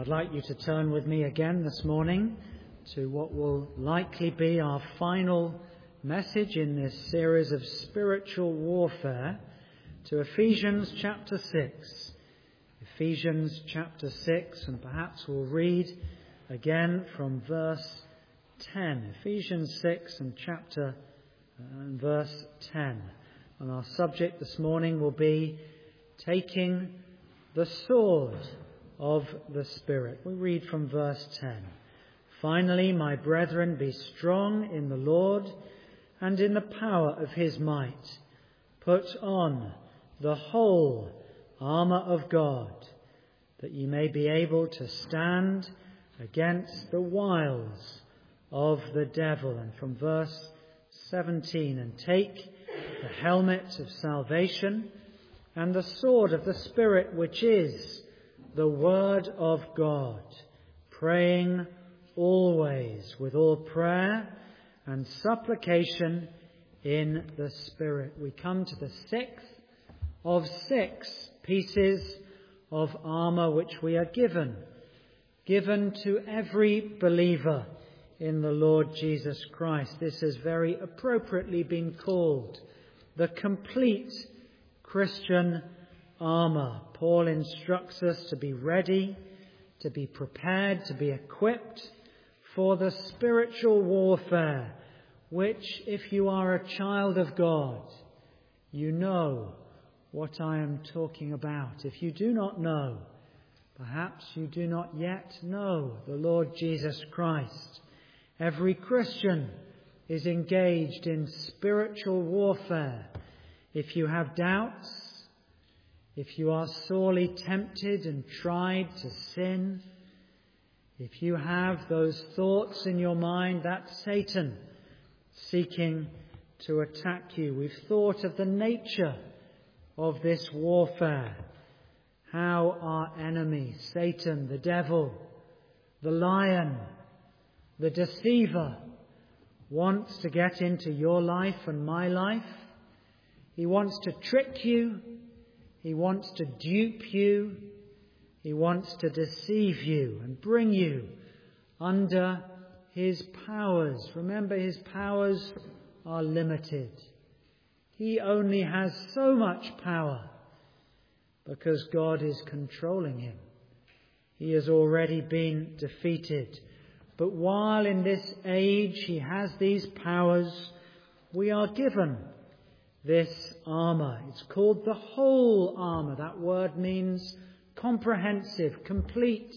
I'd like you to turn with me again this morning to what will likely be our final message in this series of spiritual warfare, to Ephesians chapter 6. Ephesians chapter 6, and perhaps we'll read again from verse 10. Ephesians 6 and verse 10. And our subject this morning will be taking the sword of the Spirit. We read from verse 10. Finally, my brethren, be strong in the Lord and in the power of his might. Put on the whole armour of God, that ye may be able to stand against the wiles of the devil. And from verse 17, and take the helmet of salvation and the sword of the Spirit, which is the word of God, praying always with all prayer and supplication in the Spirit. We come to the sixth of 6 pieces of armour which we are given to every believer in the Lord Jesus Christ. This has very appropriately been called the complete Christian armour. Paul instructs us to be ready, to be prepared, to be equipped for the spiritual warfare, which, if you are a child of God, you know what I am talking about. If you do not know, perhaps you do not yet know the Lord Jesus Christ. Every Christian is engaged in spiritual warfare. If you have doubts, if you are sorely tempted and tried to sin, if you have those thoughts in your mind, that's Satan seeking to attack you. We've thought of the nature of this warfare, how our enemy, Satan, the devil, the lion, the deceiver, wants to get into your life and my life. He wants to trick you. He wants to dupe you. He wants to deceive you and bring you under his powers. Remember, his powers are limited. He only has so much power because God is controlling him. He has already been defeated. But while in this age he has these powers, we are given this armour. It's called the whole armour. That word means comprehensive, complete.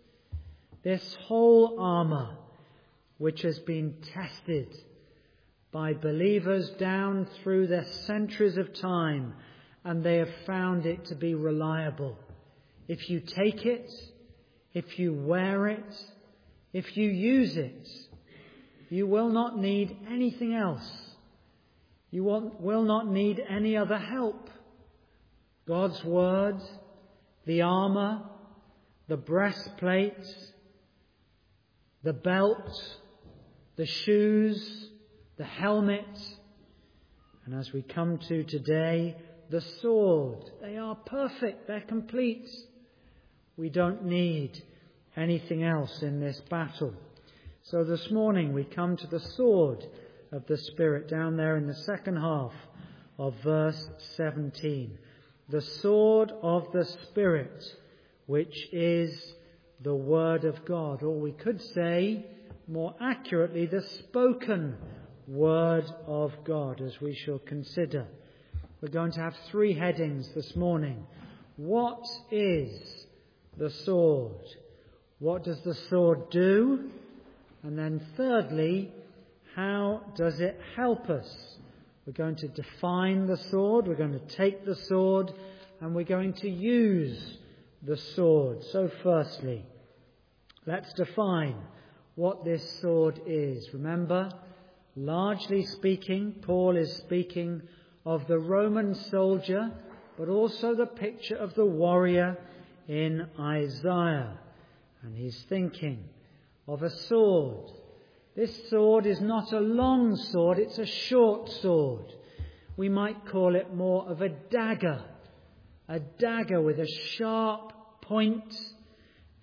This whole armour, which has been tested by believers down through the centuries of time, and they have found it to be reliable. If you take it, if you wear it, if you use it, you will not need anything else. You will not need any other help. God's word, the armour, the breastplate, the belt, the shoes, the helmet, and as we come to today, the sword. They are perfect. They're complete. We don't need anything else in this battle. So this morning we come to the sword of the Spirit, down there in the second half of verse 17. The sword of the Spirit, which is the Word of God. Or we could say, more accurately, the spoken Word of God, as we shall consider. We're going to have 3 headings this morning. What is the sword? What does the sword do? And then thirdly, how does it help us? We're going to define the sword, we're going to take the sword, and we're going to use the sword. So firstly, let's define what this sword is. Remember, largely speaking, Paul is speaking of the Roman soldier, but also the picture of the warrior in Isaiah. And he's thinking of a sword. This sword is not a long sword, it's a short sword. We might call it more of a dagger with a sharp point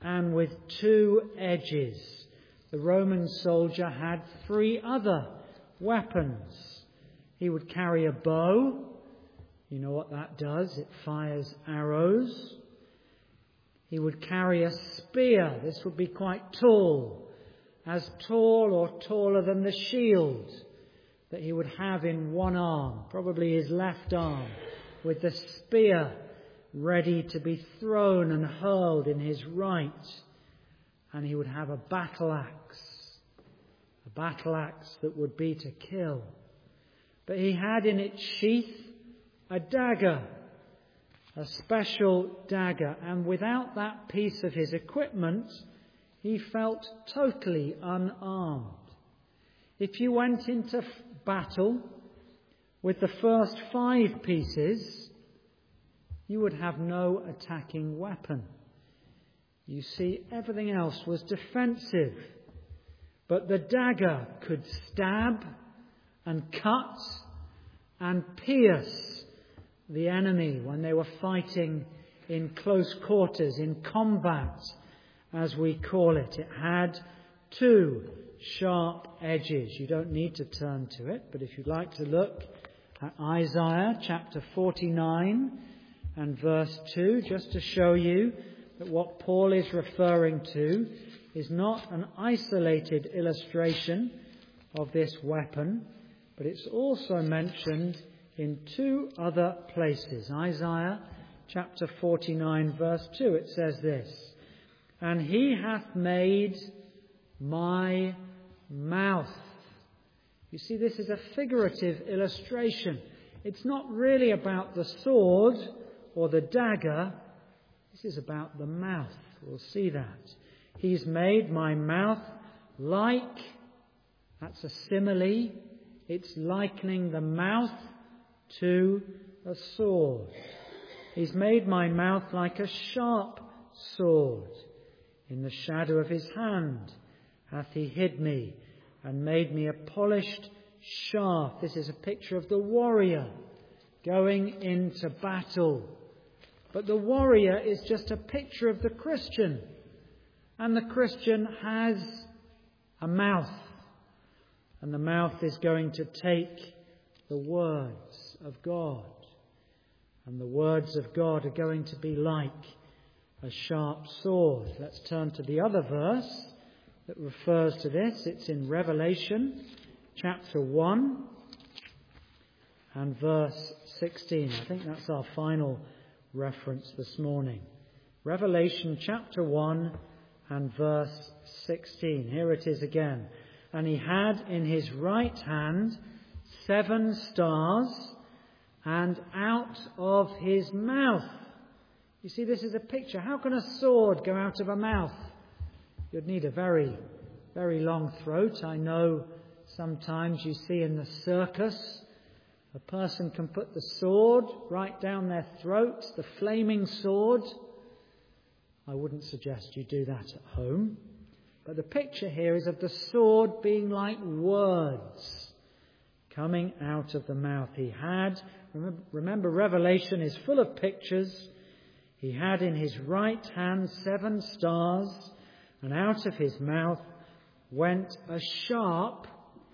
and with 2 edges. The Roman soldier had 3 other weapons. He would carry a bow. You know what that does? It fires arrows. He would carry a spear. This would be quite tall, as tall or taller than the shield that he would have in one arm, probably his left arm, with the spear ready to be thrown and hurled in his right. And he would have a battle axe that would be to kill. But he had in its sheath a dagger, a special dagger, and without that piece of his equipment, he felt totally unarmed. If you went into battle with the first 5 pieces, you would have no attacking weapon. You see, everything else was defensive. But the dagger could stab and cut and pierce the enemy when they were fighting in close quarters, in combat, as we call it. It had 2 sharp edges. You don't need to turn to it, but if you'd like to look at Isaiah chapter 49 and verse 2, just to show you that what Paul is referring to is not an isolated illustration of this weapon, but it's also mentioned in 2 other places. Isaiah chapter 49 verse 2, it says this, "And he hath made my mouth." You see, this is a figurative illustration. It's not really about the sword or the dagger. This is about the mouth. We'll see that. He's made my mouth like, that's a simile, it's likening the mouth to a sword. He's made my mouth like a sharp sword. In the shadow of his hand hath he hid me and made me a polished shaft. This is a picture of the warrior going into battle. But the warrior is just a picture of the Christian. And the Christian has a mouth. And the mouth is going to take the words of God. And the words of God are going to be like a sharp sword. Let's turn to the other verse that refers to this. It's in Revelation chapter 1 and verse 16. I think that's our final reference this morning. Revelation chapter 1 and verse 16. Here it is again. "And he had in his right hand 7 stars, and out of his mouth." You see, this is a picture. How can a sword go out of a mouth? You'd need a very, very long throat. I know sometimes you see in the circus, a person can put the sword right down their throat, the flaming sword. I wouldn't suggest you do that at home. But the picture here is of the sword being like words coming out of the mouth. He had, remember Revelation is full of pictures. He had in his right hand 7 stars, and out of his mouth went a sharp,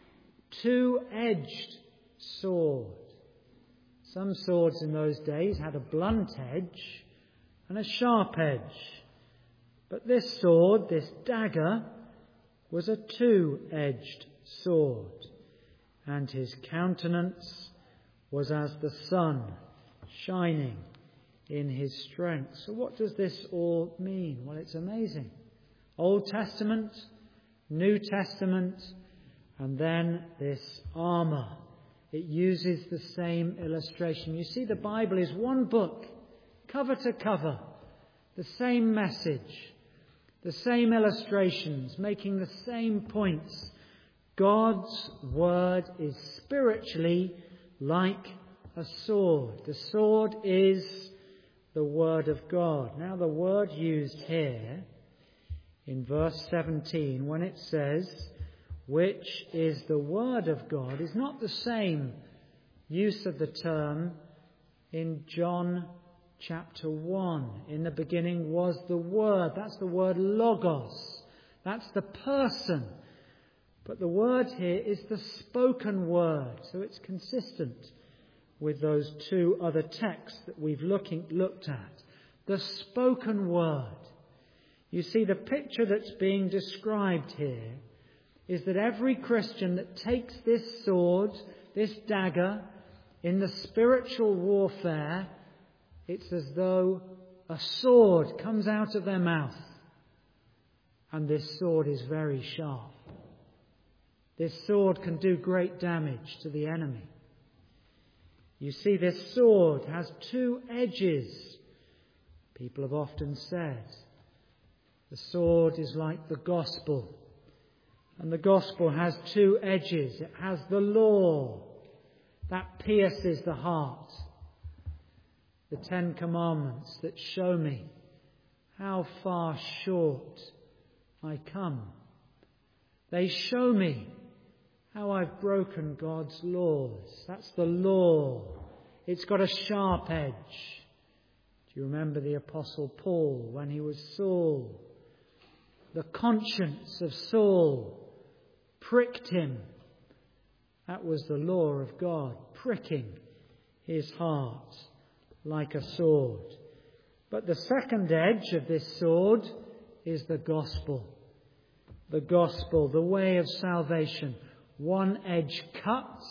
2-edged sword. Some swords in those days had a blunt edge and a sharp edge. But this sword, this dagger, was a 2-edged sword. And his countenance was as the sun shining in his strength. So what does this all mean? Well, it's amazing. Old Testament, New Testament, and then this armour. It uses the same illustration. You see, the Bible is one book, cover to cover, the same message, the same illustrations, making the same points. God's word is spiritually like a sword. The sword is the word of God. Now, the word used here in verse 17, when it says, "which is the word of God," is not the same use of the term in John chapter 1. In the beginning was the Word. That's the word logos. That's the person. But the word here is the spoken word. So it's consistent with those two other texts that we've looked at. The spoken word. You see, the picture that's being described here is that every Christian that takes this sword, this dagger, in the spiritual warfare, it's as though a sword comes out of their mouth. And this sword is very sharp. This sword can do great damage to the enemy. You see, this sword has two edges. People have often said the sword is like the gospel. And the gospel has two edges. It has the law that pierces the heart. The 10 Commandments that show me how far short I come. They show me how I've broken God's laws. That's the law. It's got a sharp edge. Do you remember the Apostle Paul when he was Saul? The conscience of Saul pricked him. That was the law of God, pricking his heart like a sword. But the second edge of this sword is the gospel. The gospel, the way of salvation. One edge cuts,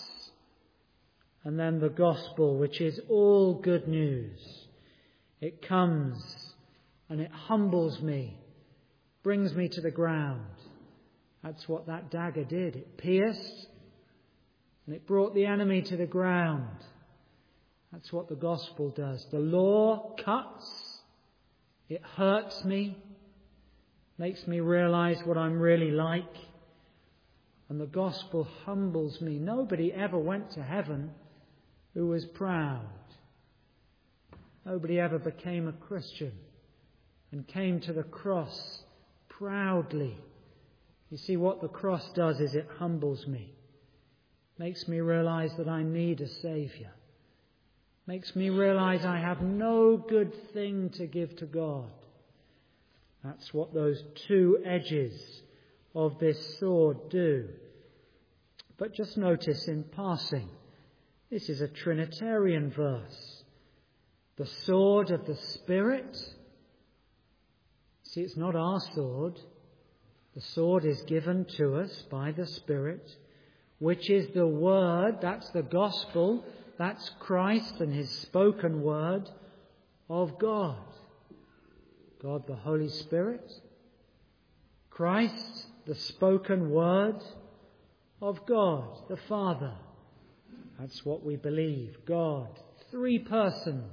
and then the gospel, which is all good news. It comes and it humbles me, brings me to the ground. That's what that dagger did. It pierced and it brought the enemy to the ground. That's what the gospel does. The law cuts, it hurts me, makes me realize what I'm really like. And the gospel humbles me. Nobody ever went to heaven who was proud. Nobody ever became a Christian and came to the cross proudly. You see, what the cross does is it humbles me. Makes me realize that I need a Saviour. Makes me realize I have no good thing to give to God. That's what those two edges of this sword do. But just notice in passing, this is a Trinitarian verse. The sword of the Spirit. See, it's not our sword. The sword is given to us by the Spirit, which is the Word, that's the gospel, that's Christ and His spoken word of God. God the Holy Spirit, Christ, the spoken word of God the Father. That's what we believe. God, three persons,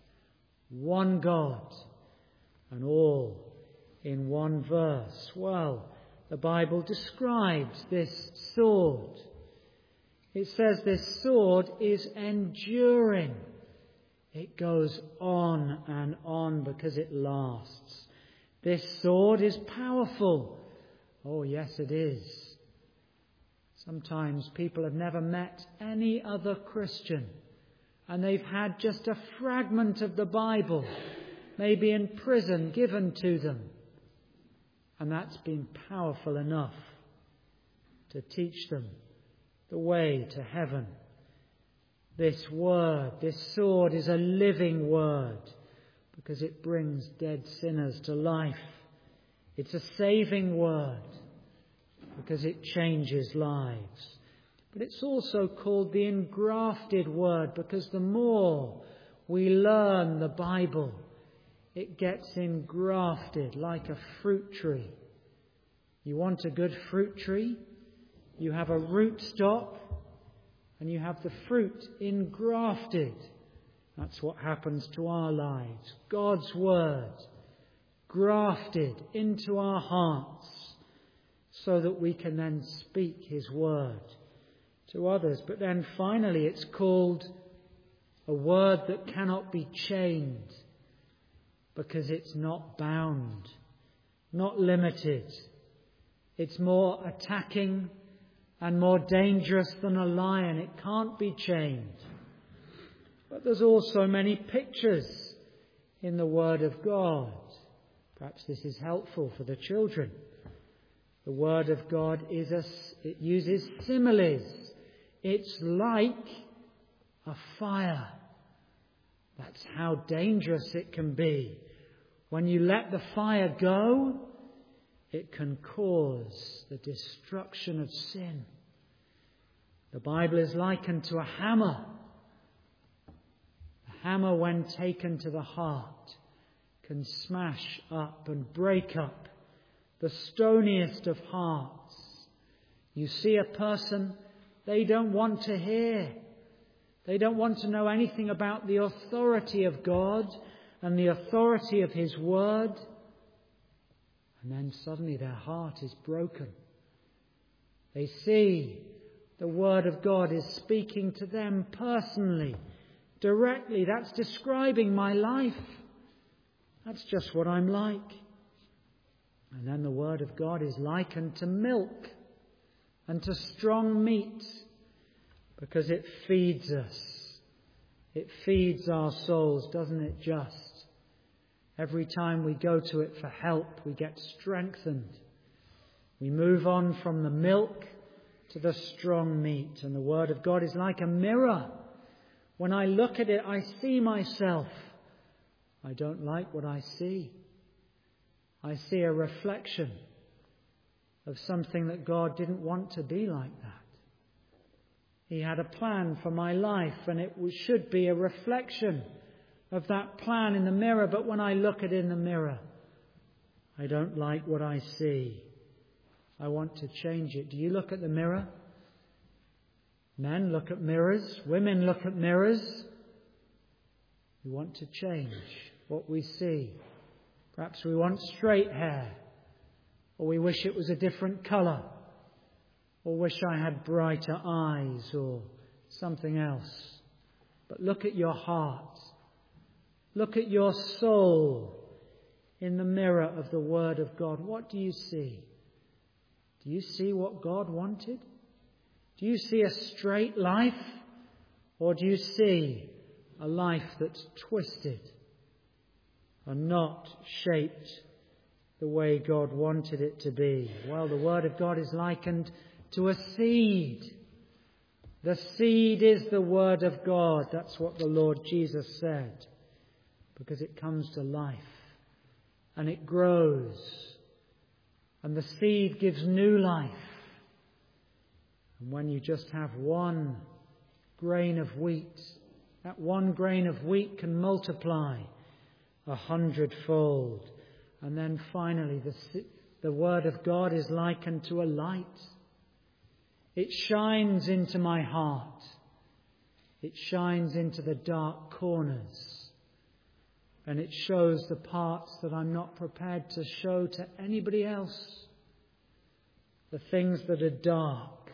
one God, and all in one verse. Well, the Bible describes this sword. It says this sword is enduring. It goes on and on because it lasts. This sword is powerful. Oh, yes, it is. Sometimes people have never met any other Christian, and they've had just a fragment of the Bible, maybe in prison, given to them. And that's been powerful enough to teach them the way to heaven. This word, this sword is a living word because it brings dead sinners to life. It's a saving word because it changes lives. But it's also called the engrafted word because the more we learn the Bible, it gets engrafted like a fruit tree. You want a good fruit tree? You have a root stock and you have the fruit engrafted. That's what happens to our lives. God's word grafted into our hearts so that we can then speak His word to others. But then finally it's called a word that cannot be chained because it's not bound, not limited. It's more attacking and more dangerous than a lion. It can't be chained. But there's also many pictures in the Word of God. Perhaps this is helpful for the children. The Word of God it uses similes. It's like a fire. That's how dangerous it can be. When you let the fire go, it can cause the destruction of sin. The Bible is likened to a hammer. A hammer, when taken to the heart, can smash up and break up the stoniest of hearts. You see a person, they don't want to hear. They don't want to know anything about the authority of God and the authority of His Word. And then suddenly their heart is broken. They see the Word of God is speaking to them personally, directly. That's describing my life. That's just what I'm like. And then the Word of God is likened to milk and to strong meat, because it feeds us. It feeds our souls, doesn't it just? Every time we go to it for help, we get strengthened. We move on from the milk to the strong meat. And the Word of God is like a mirror. When I look at it, I see myself. I don't like what I see. I see a reflection of something that God didn't want to be like that. He had a plan for my life, and it should be a reflection of that plan in the mirror. But when I look at it in the mirror, I don't like what I see. I want to change it. Do you look at the mirror? Men look at mirrors. Women look at mirrors. We want to change what we see. Perhaps we want straight hair, or we wish it was a different colour, or wish I had brighter eyes, or something else. But look at your heart. Look at your soul in the mirror of the Word of God. What do you see? Do you see what God wanted? Do you see a straight life? Or do you see a life that's twisted and not shaped the way God wanted it to be? Well, the Word of God is likened to a seed. The seed is the Word of God. That's what the Lord Jesus said. Because it comes to life and it grows. And the seed gives new life. And when you just have one grain of wheat, that one grain of wheat can multiply 100-fold. And then finally, the Word of God is likened to a light. It shines into my heart. It shines into the dark corners. And it shows the parts that I'm not prepared to show to anybody else. The things that are dark.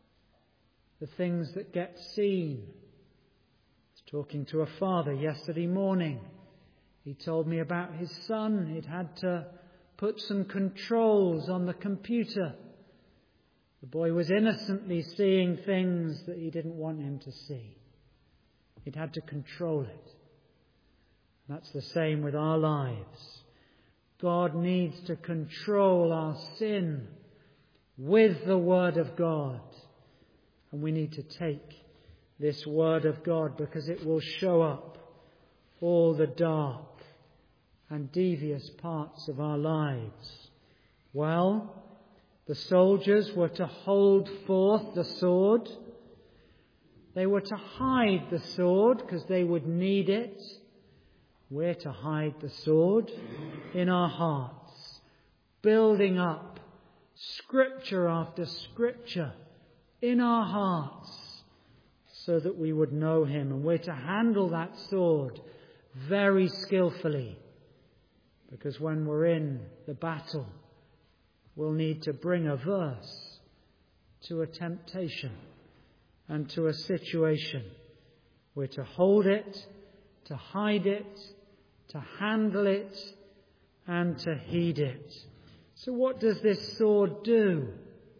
The things that get seen. I was talking to a father yesterday morning. He told me about his son. He'd had to put some controls on the computer. The boy was innocently seeing things that he didn't want him to see. He'd had to control it. That's the same with our lives. God needs to control our sin with the Word of God. And we need to take this Word of God, because it will show up all the dark and devious parts of our lives. Well, the soldiers were to hold forth the sword. They were to hide the sword because they would need it. We're to hide the sword in our hearts, building up Scripture after Scripture in our hearts so that we would know Him. And we're to handle that sword very skillfully, because when we're in the battle, we'll need to bring a verse to a temptation and to a situation. We're to hold it, to hide it, to handle it, and to heed it. So what does this sword do?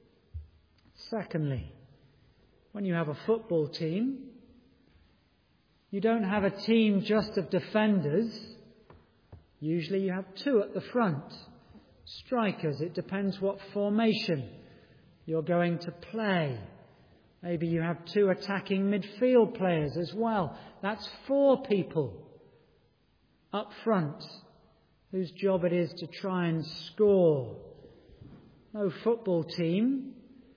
Secondly, when you have a football team, you don't have a team just of defenders. Usually you have two at the front. Strikers, it depends what formation you're going to play. Maybe you have two attacking midfield players as well. That's 4 people up front whose job it is to try and score. No football team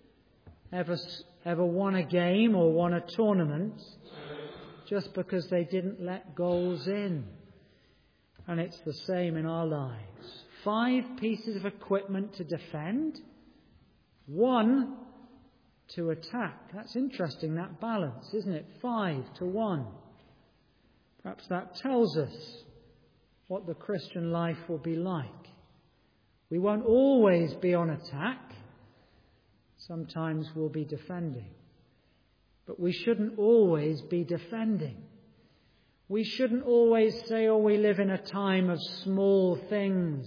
ever won a game or won a tournament just because they didn't let goals in. And it's the same in our lives. 5 pieces of equipment to defend, 1 to attack. That's interesting, that balance, isn't it? 5 to 1. Perhaps that tells us what the Christian life will be like. We won't always be on attack. Sometimes we'll be defending. But we shouldn't always be defending. We shouldn't always say, oh, we live in a time of small things.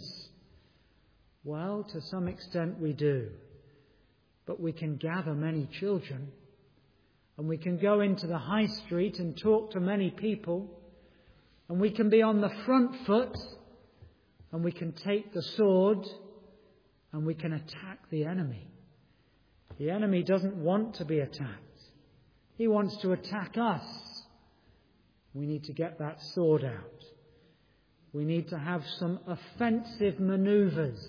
Well, to some extent we do. But we can gather many children. And we can go into the high street and talk to many people. And we can be on the front foot. And we can take the sword. And we can attack the enemy. The enemy doesn't want to be attacked. He wants to attack us. We need to get that sword out. We need to have some offensive maneuvers.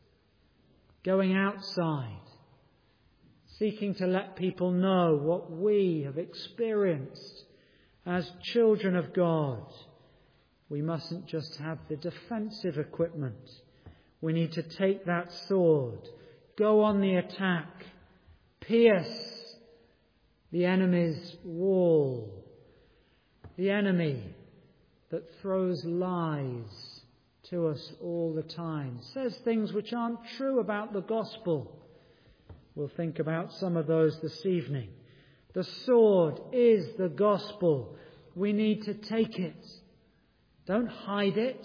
Going outside. Seeking to let people know what we have experienced as children of God. We mustn't just have the defensive equipment. We need to take that sword. Go on the attack. Pierce the enemy's wall. The enemy that throws lies to us all the time. Says things which aren't true about the gospel. We'll think about some of those this evening. The sword is the gospel. We need to take it. Don't hide it.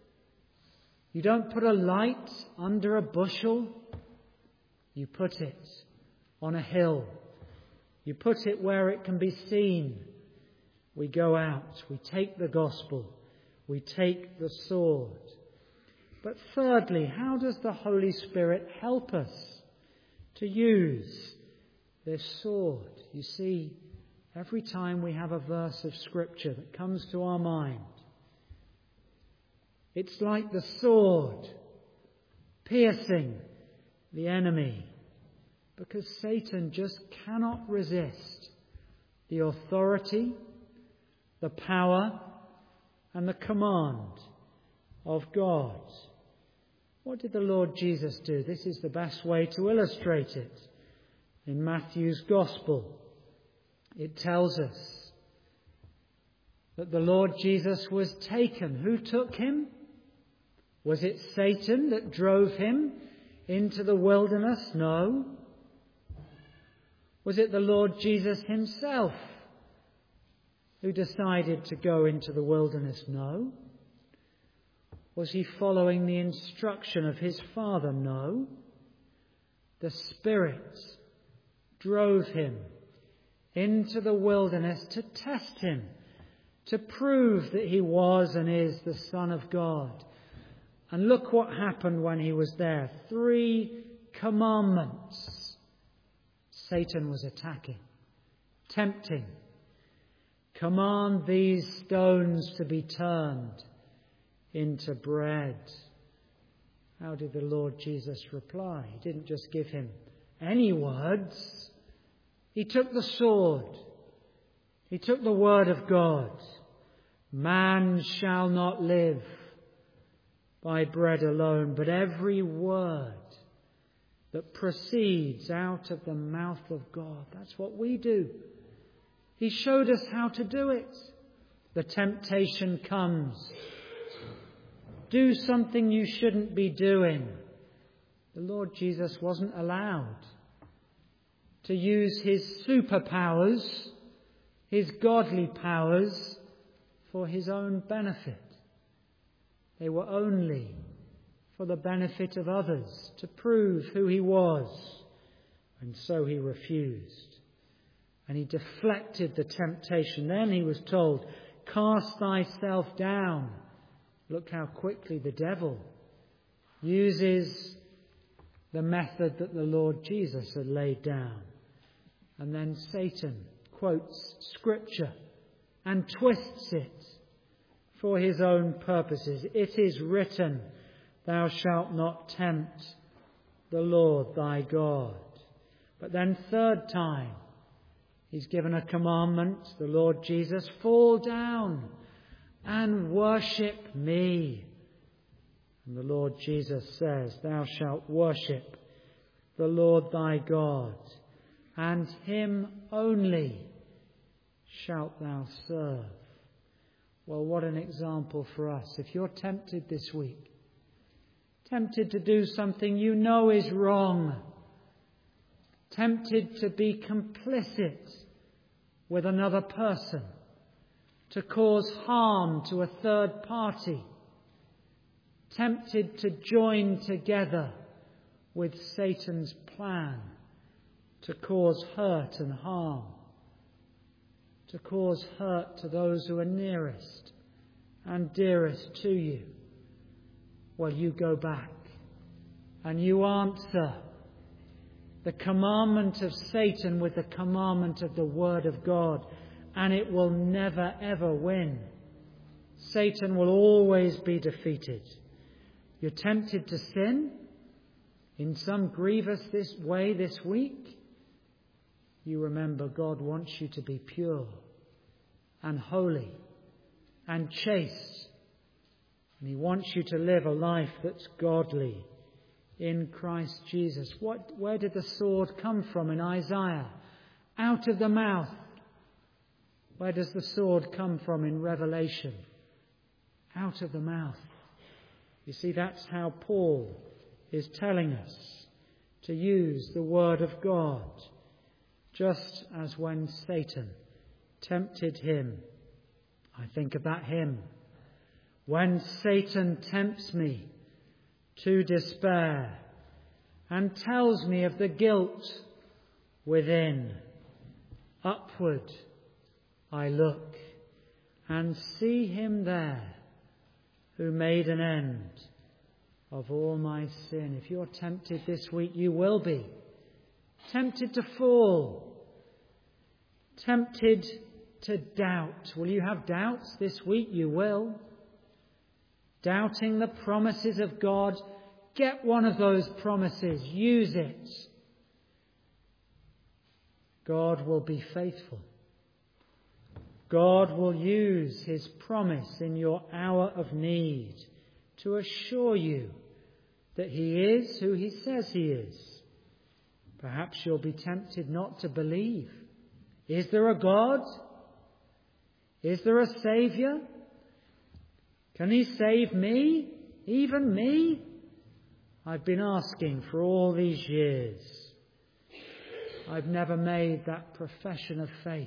You don't put a light under a bushel. You put it on a hill. You put it where it can be seen. We go out. We take the gospel. We take the sword. But thirdly, how does the Holy Spirit help us to use this sword? You see, every time we have a verse of Scripture that comes to our mind, it's like the sword piercing the enemy, because Satan just cannot resist the authority, the power and the command of God. What did the Lord Jesus do? This is the best way to illustrate it. In Matthew's Gospel, it tells us that the Lord Jesus was taken. Who took him? Was it Satan that drove him into the wilderness? No. Was it the Lord Jesus himself who decided to go into the wilderness? No. Was he following the instruction of his Father? No. The Spirit drove him into the wilderness to test him, to prove that he was and is the Son of God. And look what happened when he was there. 3 commandments. Satan was attacking, tempting. Command these stones to be turned into bread. How did the Lord Jesus reply? He didn't just give him any words. He took the sword. He took the word of God. Man shall not live by bread alone, but every word that proceeds out of the mouth of God. That's what we do. He showed us how to do it. The temptation comes. Do something you shouldn't be doing. The Lord Jesus wasn't allowed to use his superpowers, his godly powers, for his own benefit. They were only for the benefit of others, to prove who he was. And so he refused. And he deflected the temptation. Then he was told, cast thyself down, Look how quickly the devil uses the method that the Lord Jesus had laid down. And then Satan quotes Scripture and twists it for his own purposes. It is written, "Thou shalt not tempt the Lord thy God." But then third time, he's given a commandment, the Lord Jesus, "Fall down and worship me." And the Lord Jesus says, "Thou shalt worship the Lord thy God, and him only shalt thou serve." Well, what an example for us. If you're tempted this week, tempted to do something you know is wrong, tempted to be complicit with another person, to cause harm to a third party, tempted to join together with Satan's plan to cause hurt and harm, to cause hurt to those who are nearest and dearest to you, well, you go back and you answer the commandment of Satan with the commandment of the Word of God, and it will never, ever win. Satan will always be defeated. You're tempted to sin in some grievous way this week. You remember God wants you to be pure and holy and chaste. And He wants you to live a life that's godly in Christ Jesus. Where did the sword come from in Isaiah? Out of the mouth. Where does the sword come from in Revelation? Out of the mouth. You see, that's how Paul is telling us to use the Word of God, just as when Satan tempted him. I think of that hymn. When Satan tempts me to despair and tells me of the guilt within, upward I look and see him there who made an end of all my sin. If you're tempted this week, you will be. Tempted to fall. Tempted to doubt. Will you have doubts this week? You will. Doubting the promises of God. Get one of those promises. Use it. God will be faithful. God will use His promise in your hour of need to assure you that He is who He says He is. Perhaps you'll be tempted not to believe. Is there a God? Is there a Saviour? Can He save me? Even me? I've been asking for all these years. I've never made that profession of faith.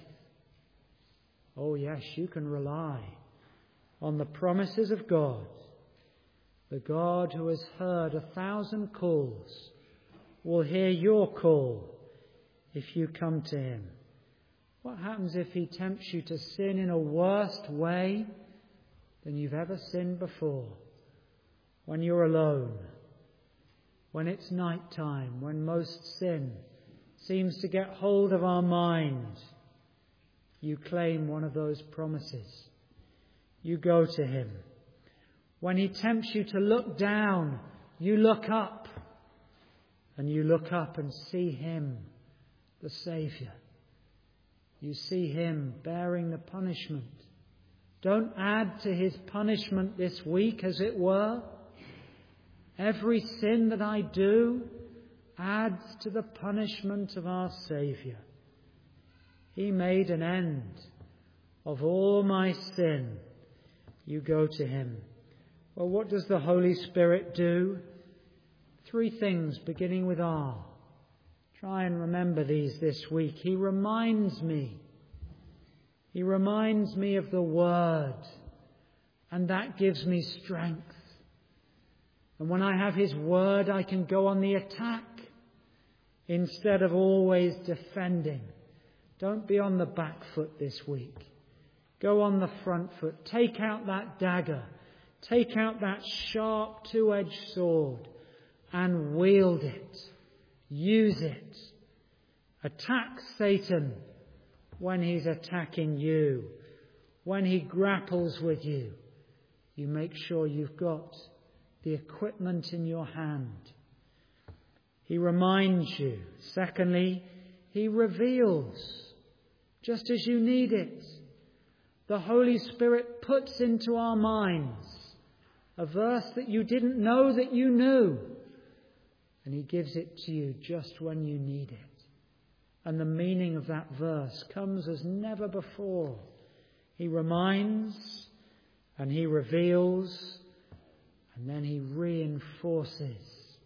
Oh yes, you can rely on the promises of God. The God who has heard 1,000 calls will hear your call if you come to Him. What happens if He tempts you to sin in a worse way than you've ever sinned before? When you're alone, when it's night time, when most sin seems to get hold of our mind, you claim one of those promises. You go to Him. When He tempts you to look down, you look up. And you look up and see Him, the Saviour. You see Him bearing the punishment. Don't add to His punishment this week, as it were. Every sin that I do adds to the punishment of our Saviour. He made an end of all my sin. You go to Him. Well, what does the Holy Spirit do? 3 things beginning with R. Try and remember these this week. He reminds me. He reminds me of the Word. And that gives me strength. And when I have His Word, I can go on the attack instead of always defending. Don't be on the back foot this week. Go on the front foot. Take out that dagger. Take out that sharp two-edged sword and wield it. Use it. Attack Satan when he's attacking you. When he grapples with you, you make sure you've got the equipment in your hand. He reminds you. Secondly, he reveals, just as you need it. The Holy Spirit puts into our minds a verse that you didn't know that you knew, and he gives it to you just when you need it. And the meaning of that verse comes as never before. He reminds, and he reveals, and then he reinforces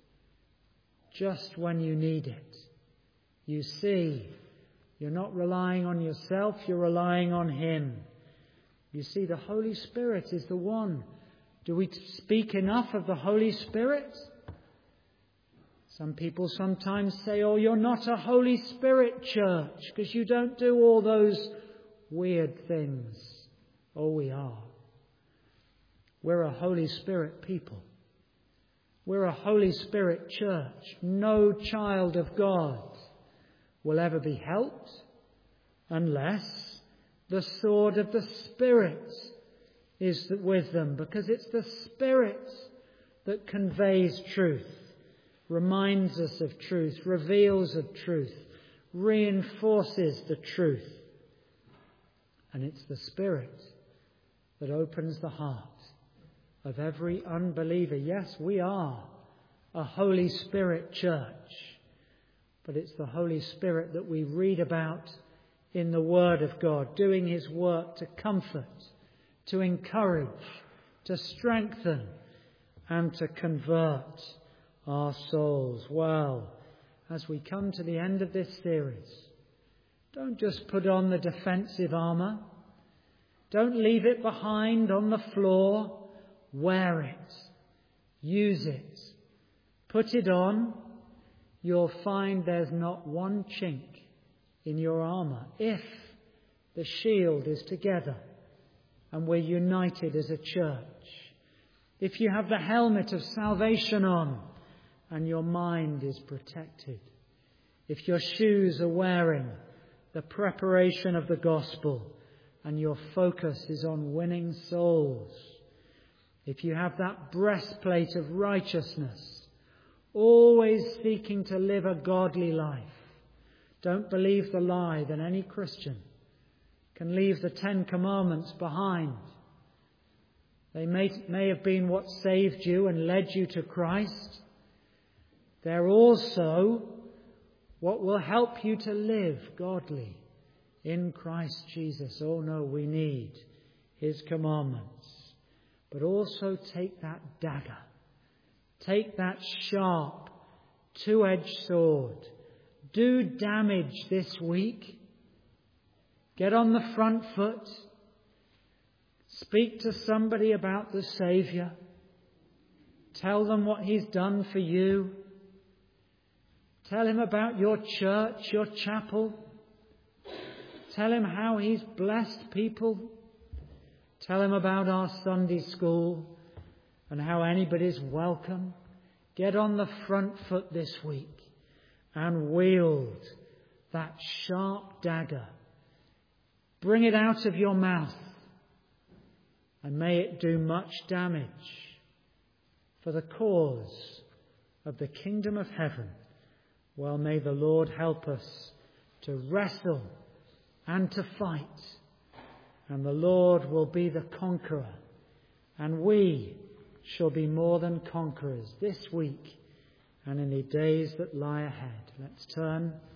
just when you need it. You see, you're not relying on yourself, you're relying on him. You see, the Holy Spirit is the one. Do we speak enough of the Holy Spirit? Some people sometimes say, oh, you're not a Holy Spirit church because you don't do all those weird things. Oh, we are. We're a Holy Spirit people. We're a Holy Spirit church. No child of God will ever be helped unless the sword of the Spirit is with them, because it's the Spirit that conveys truth, reminds us of truth, reveals of truth, reinforces the truth. And it's the Spirit that opens the heart of every unbeliever. Yes, we are a Holy Spirit church, but it's the Holy Spirit that we read about in the Word of God, doing his work to comfort, to encourage, to strengthen, and to convert our souls. Well, as we come to the end of this series, don't just put on the defensive armour. Don't leave it behind on the floor. Wear it. Use it. Put it on. You'll find there's not one chink in your armour if the shield is together and we're united as a church. If you have the helmet of salvation on and your mind is protected. If your shoes are wearing the preparation of the gospel and your focus is on winning souls. If you have that breastplate of righteousness, always seeking to live a godly life. Don't believe the lie that any Christian can leave the 10 Commandments behind. They may have been what saved you and led you to Christ. They're also what will help you to live godly in Christ Jesus. Oh no, we need his commandments. But also take that dagger. Take that sharp, two-edged sword. Do damage this week. Get on the front foot. Speak to somebody about the Saviour. Tell them what he's done for you. Tell him about your church, your chapel. Tell him how he's blessed people. Tell him about our Sunday school and how anybody's welcome. Get on the front foot this week and wield that sharp dagger. Bring it out of your mouth and may it do much damage for the cause of the kingdom of heaven. Well, may the Lord help us to wrestle and to fight. And the Lord will be the conqueror. And we shall be more than conquerors this week and in the days that lie ahead. Let's turn